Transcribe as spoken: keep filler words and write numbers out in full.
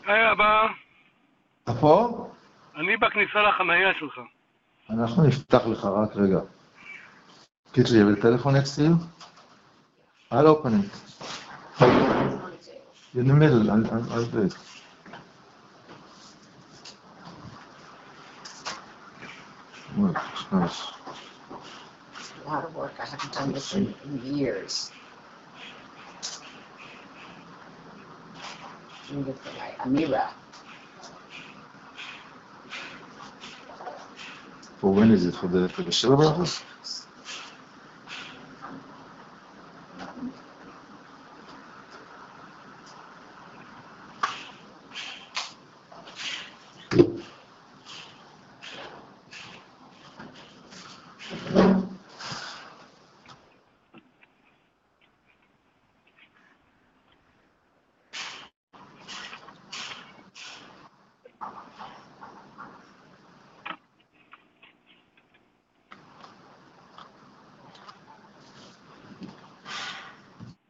היי אבא, אתה פה? אני בכניסה לחנייה שלך. אנחנו נפתח לך רק רגע. Could you have a telephone next to you? I'll open it. In the middle, I'll, I'll, I'll do it. Well, it's nice. A lot of work. I haven't done this in, in years. Doing it for my Amira. For when is it? For the for the silver office?